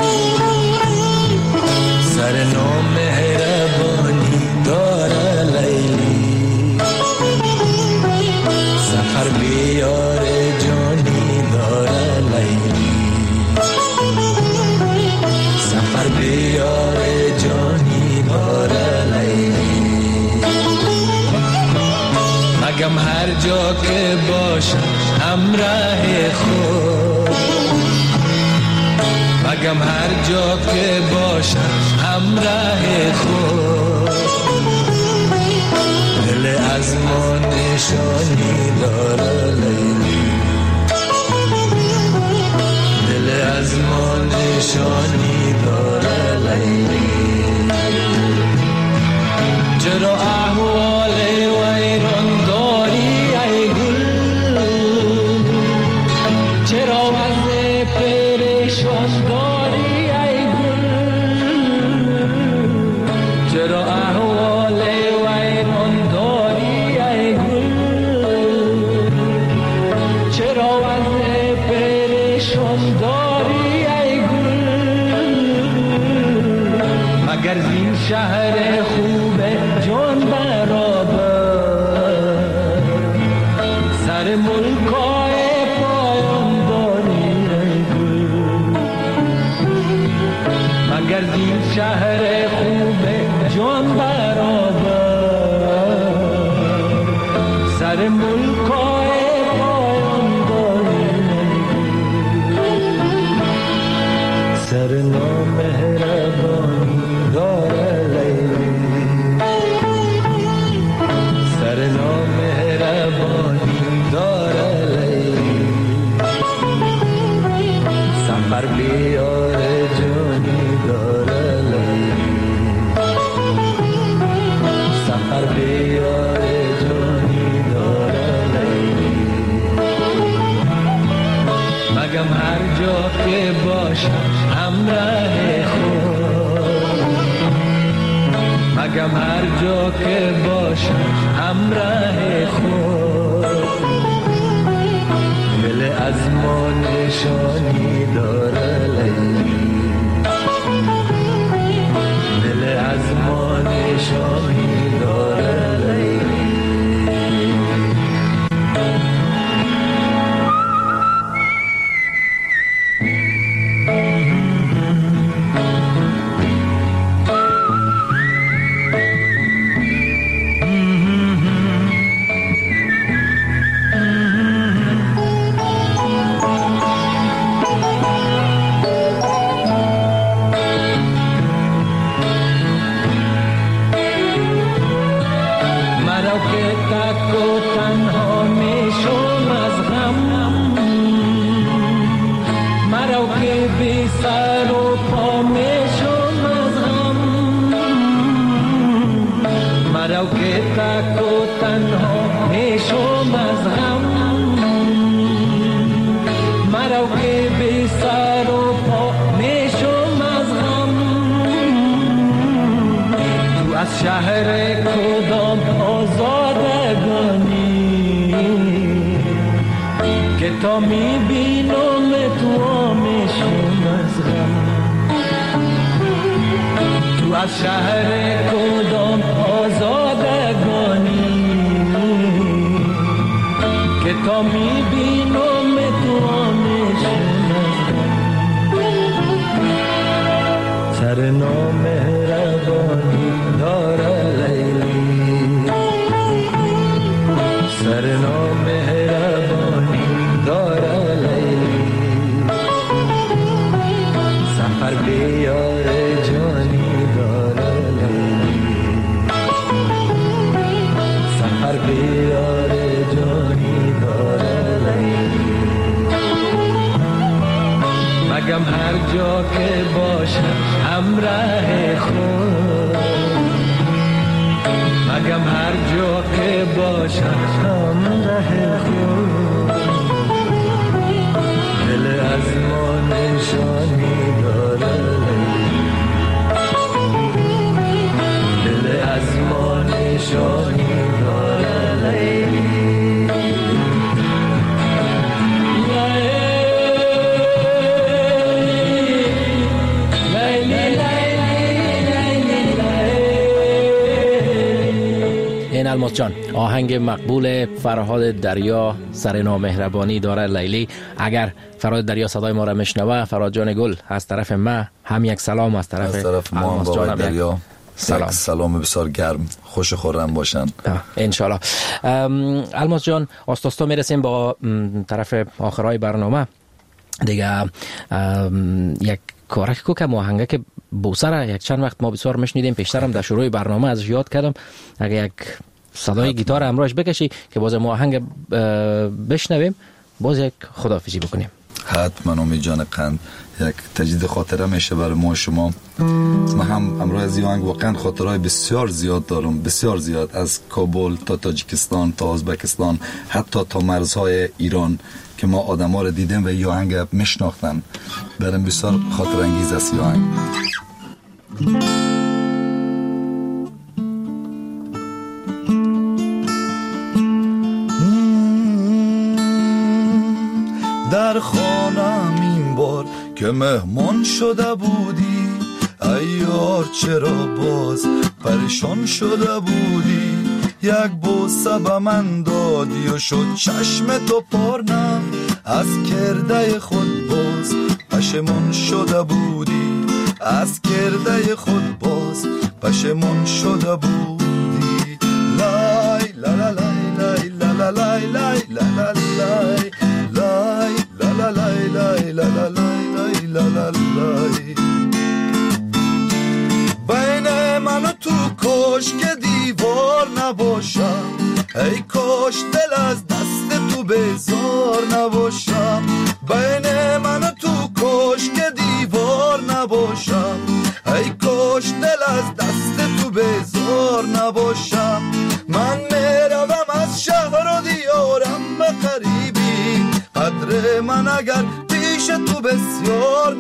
سر نام مهربانی داره لیلی، سفر بیار جانی داره لیلی، سفر بیار جانی داره لیلی. مگم هر جا که باشم همراه خود، مگم هر جا که باشم همراه خود، دل از ما نشانی داره لیلی، دل از ما نشانی داره. پایان داری ای گل، مگر زین شهر خوب جان برابر، سر ملکای پایان داری ای گل، مگر زین شهر خوب جان برابر، سر ملکای پایان داری سر نامهربانی داره لیلی، سر نامهربانی داره لیلی، سفر بیار جانی داره لیلی، سفر بیار جانی داره لیلی، مگم هر جا که باشم همراه خود، مگم هر جا که باشم همراه خود، دل از ما نشانی داره لیلی، دل از ما نشانی داره لیلی. شهر کدام آزادگانی که تا میبینم تو میشم از غم، تو از شهر کدام آزادگانی که تا میبینم تو میشم از غم، سر نامهربانی داره لیلی، سر نامهربانی داره لیلی، سفر بیار جانی داره لیلی، سفر بیار جانی داره لیلی، مگم هر جا که باشم همراه خود، مگم هر جا که باشم همراه خود، دل از ما نشانی داره لیلی، دل از ما نشانی داره لیلی. الماس جان، آهنگ مقبول فرهاد دریا سر نامهربانی داره لیلی. اگر فرهاد دریا صدای ما را میشنوه، فرهاد جان گل، از طرف ما هم یک سلام، از طرف ما الماس جان دریا سلام. سلام بسیار گرم، خوش خورم باشن انشالله. الماس جان، آستاستا میرسیم با طرف آخرای برنامه دیگه. یک کارک کو که آهنگه که بوسره یک چند وقت ما بسیار میشنیدیم، پیشترم در شروع برنامه ازش یاد کردم، اگه یک صدای گیتار همراهش بکشی که باز ما آهنگ بشنویم، باز یک خداحافظی بکنیم. حتما امید جان قند، یک تجدید خاطره میشه برای ما شما. من هم امروز از این آهنگ واقعا خاطرهای بسیار زیاد دارم، بسیار زیاد، از کابل تا تاجیکستان تا ازبکستان، حتی تا مرزهای ایران که ما آدم ها رو دیدیم و این آهنگ میشناختن. برام بسیار خاطر انگیز است این آهنگ. در خانم این بار که مهمان شده بودی. ای یار چرا باز پریشان شده بودی؟ یک بوسه به من دادی و شد چشم تو پرنم. از کرده خود باز پشیمان شده بودی. از کرده خود باز پشیمان شده بودی. لای لا لا لای لا لا لای لای لا لا لای لای لا لا لای لای لا لا لای لا لا لای. بین من و تو کاش که دیوار نباشم. ای کاش دل از دست تو بیزار نباشم. بین من و تو کاش که دیوار نباشم. ای کاش دل از دست تو بیزار نباشم. من میروم از شهر و دیارم به قریبی. قدر من اگر پیش تو بسیار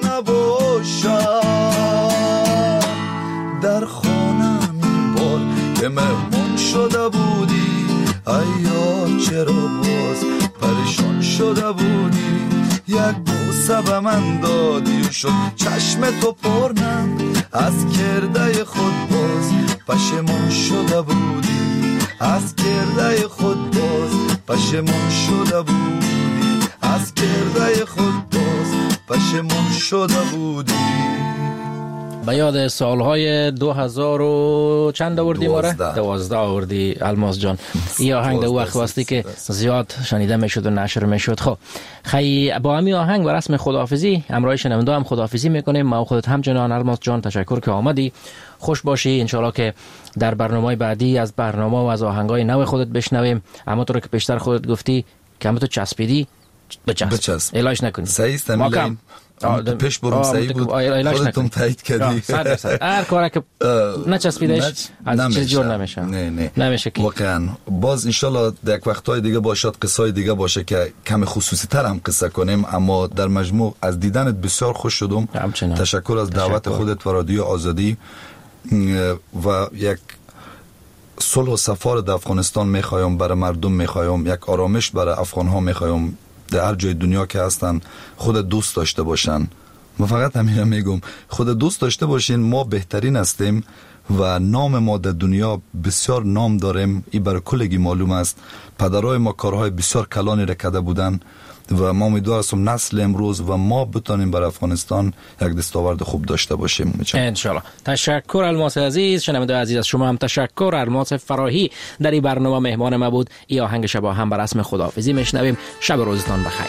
نباشم. در خانم این بار که مهمان شده بودی. ای یار چرا باز پریشان شده بودی؟ یک بوسه به من دادی و شد چشم تو پرنم. از کرده خود باز پشیمان شده بودی. از کرده خود باز پشیمان شده بودی. از کرده خود باز پشیمان شده بودی. به یاد سالهای 2000 و چند آوردی ماره؟ 12 آوردی الماس جان. این آهنگ در وقت واسطی که زیاد شنیده میشد و نشر میشد. خب خیلی با همین آهنگ و رسم خداحافظی همراه شنونده هم خداحافظی میکنیم. ما خودت همچنان الماس جان تشکر که آمدی. خوش باشی. انشالله که در برنامه بعدی از برنامه و از آهنگای نو خودت بشنویم. اما تو رو که بیشتر خودت گفتی که هم تو چسبیدی بچسب الهش نکنی. صحیح استمیلیم پیش برم صحیح بود. خودتون تایید کردی. هر کاری که نچسبیدش از چیز جور نمیشه. نمیشه که واقعا. باز انشالله در یک وقتهای دیگه باشد قصای دیگه باشه که کم خصوصی تر هم قصه کنیم. اما در مجموع از دیدنت بسیار خوش شدم. تشکر از دعوت خودت و رادیو آزادی. و یک صلح و صفا در افغانستان میخوایم برای مردم. میخوایم یک آرامش برای افغان ها. میخوایم در هر جای دنیا که هستن خود دوست داشته باشن. ما فقط همین میگم خود دوست داشته باشین. ما بهترین هستیم و نام ما در دنیا بسیار نام داریم. این برای کلگی معلوم است. پدرای ما کارهای بسیار کلانی را کرده بودن و ما امیدوار هستم نسل امروز و ما بتونیم برای افغانستان یک دستاورد خوب داشته باشیم ان شاء الله. تشکر الماس عزیز. شنونده عزیز از شما هم تشکر. الماس فراهی در این برنامه مهمان ما بود. این آهنگ شبا هم بر رسم خداحافظی میشنویم. شب و روزتان بخیر.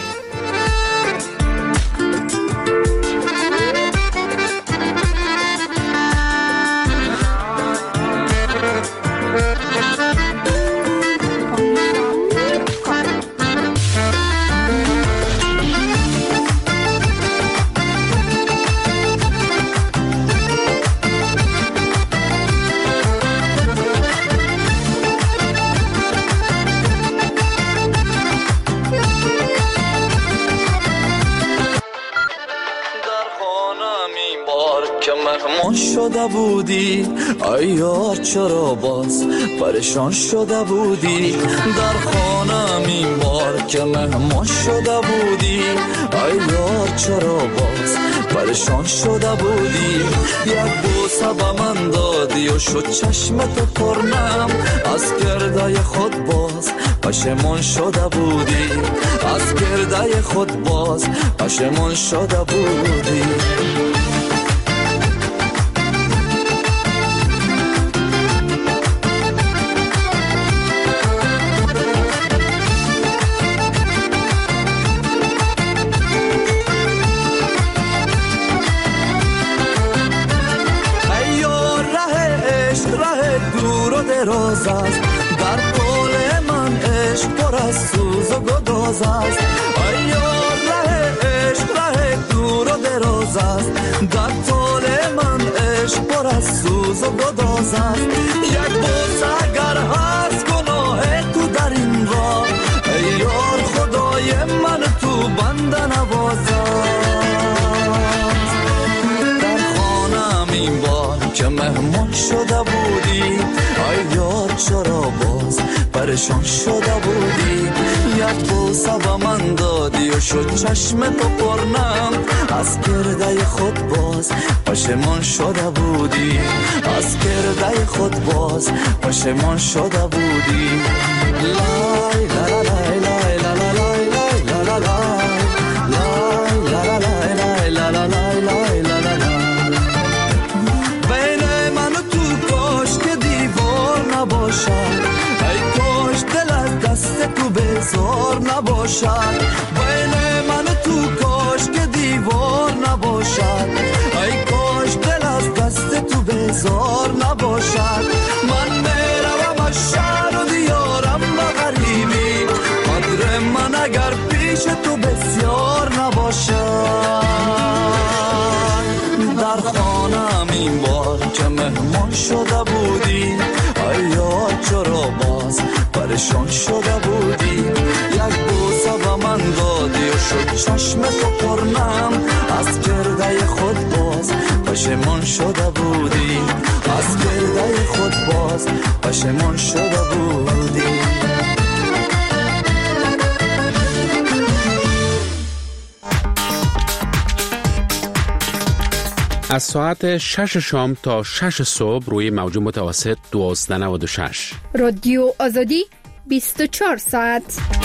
شده بودی. ای یار چرا باز پریشان شده بودی؟ در خانم این بار که مهمان شده بودی. ای یار چرا باز پریشان شده بودی؟ یک بوسه به من دادی و شد چشم تو پرنم. از کرده خود باز پشیمان شده بودی. از کرده خود باز پشیمان شده بودی. دراز است در قول من عشق پر از سوز و گداز است. ای یار ره عشق ره دور و دراز است در قول من عشق پر از سوز و گداز است. یک بوسه اگر هست گناه تو در این راه. ای یار خدای من تو بنده نواز است. در خانم این بار که مهمان شده بودی. ای یار چرا باز پریشان شده بودی، یک بوسه به من دادی و شد چشم تو پرنم. از کرده خود باز پشیمان شده بودی، از کرده خود باز پشیمان شده بودی. لای لا لا لای لای لا لا لای لای لا لا لای لا لا لا لا لای لا لا لا. بین من و تو کاش که دیوار نباشد، ای کاش دل از دست تو بزار نباشد. بین من و تو کاش که دیوار نباشد، ای کاش دل از دست تو بزار نباشد. من میروم از شهر و دیارم به غریبی، قدر من اگر پیش تو بسیار نباشد. در خانم این بار که مهمان شده بودی، آیا چرا باز پریشان شده بودی؟ یک بوسه به من دادی و شد چشم تو پرنم. از کرده خود باز پشیمان شده بودی، از کرده خود باز پشیمان شده بودی. از ساعت 6 شام تا 6 صبح روی موج متوسط 1296 رادیو آزادی 24 ساعت.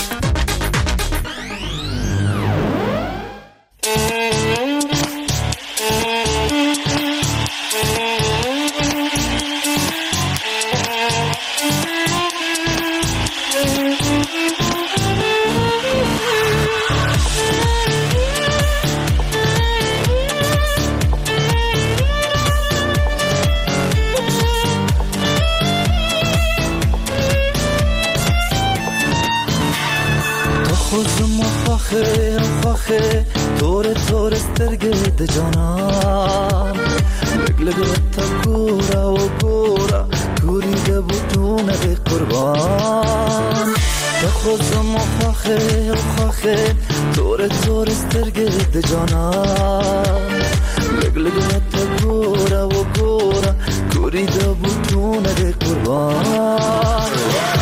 خاخه تور تور سترگه جانم، لگ لگ تا گورا و گورا کوریده بودونه به قربان. بخوزم و خاخه تور تور سترگه جانم، لگ لگ تا گورا و گورا کوریده بودونه به قربان.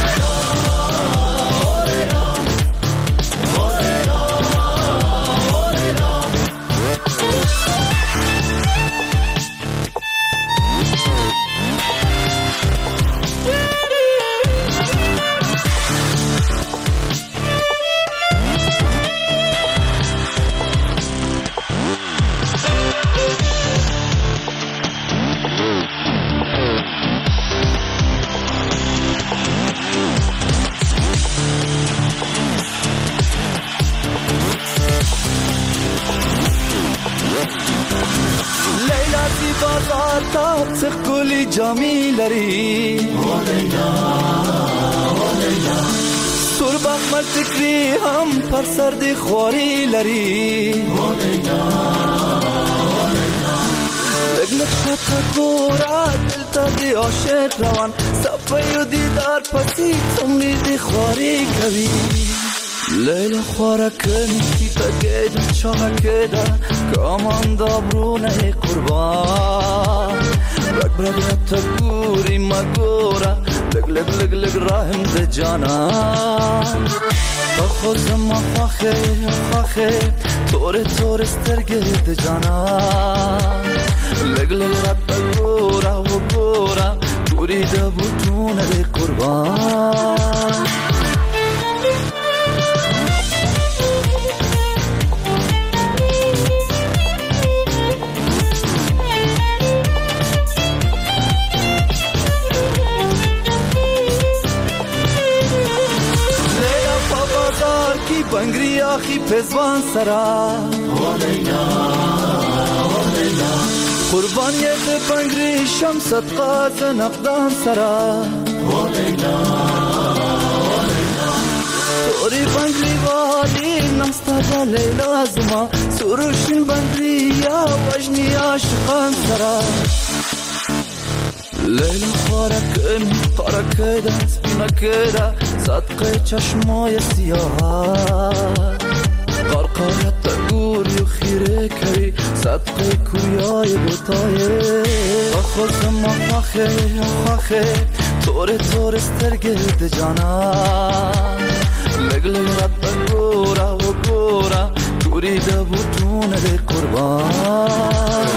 سخکولی جامی لری سربخ ملتکری هم پر سردی خواری لری لگلک شتا گورا دل تا دی عاشق روان صفای و دیدار پسی تمنی دی خواری کوی. لیلا خواره کنی تا گیدن چاها کده کامان دابرونه قربان. رگ برگ تا گوری مگورا لگ لگ لگ لگ راهم ده جانم. بخوزم خاخه تور تور سترگه ده جانم، لگ لگ رب گورا و گورا گوری ده بودونه ده قربان. بنگری آخی پزوان سرا قربان یک بنگری شمست قاز نقدان سرا توری بنگری والی نستا لیلا زما سروشین بنگری یا وجنی عاشقان سرا. لیلا خارکه ده سپینکه ده صدقه چشمای سیاه غرقایت گوری و خیره کری صدقه کویای بوتای. خودم آخه طور استرگل جانم لگلی رد گورا توری دبوتون ده قربان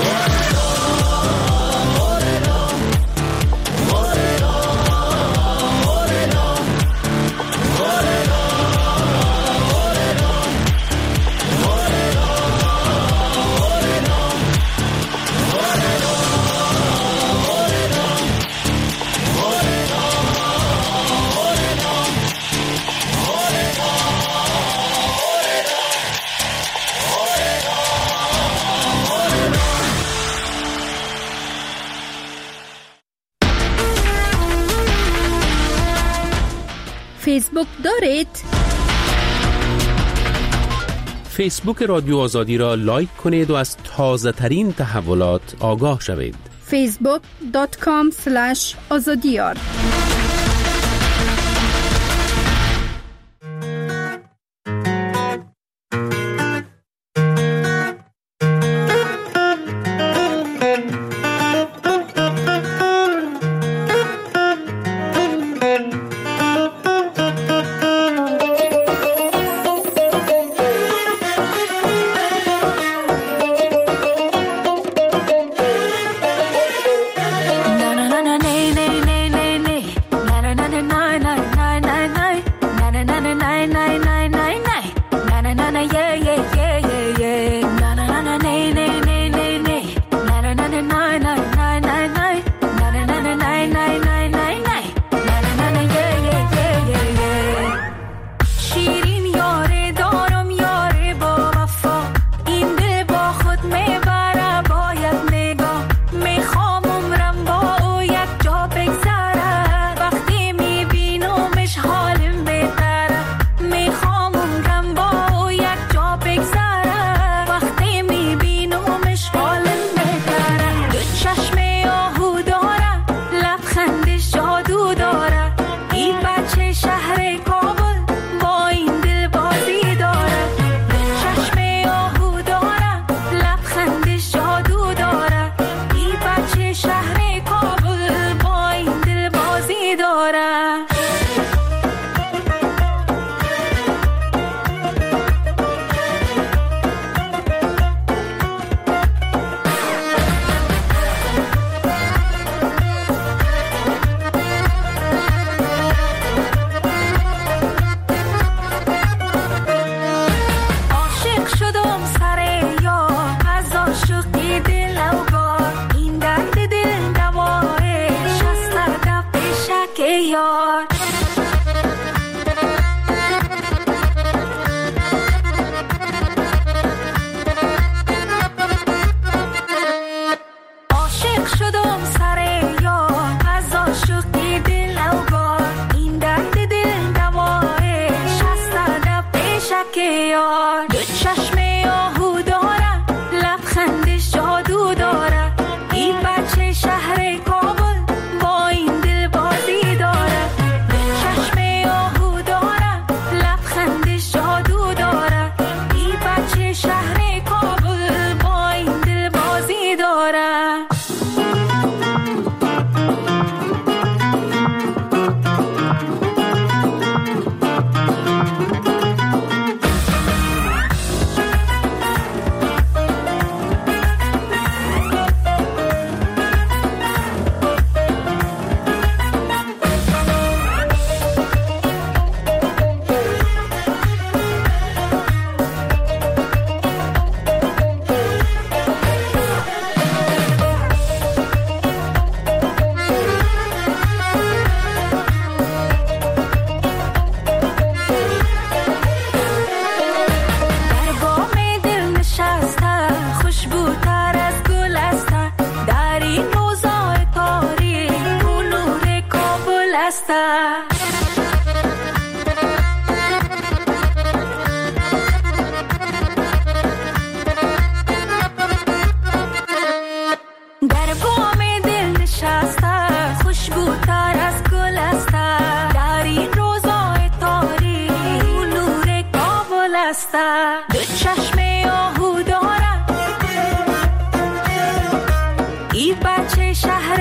فیسبوک دارید؟ فیسبوک رادیو آزادی را لایک کنید و از تازه ترین تحولات آگاه شوید. facebook.com/azadiyar دو چشم آهو دارم ای بچه شهر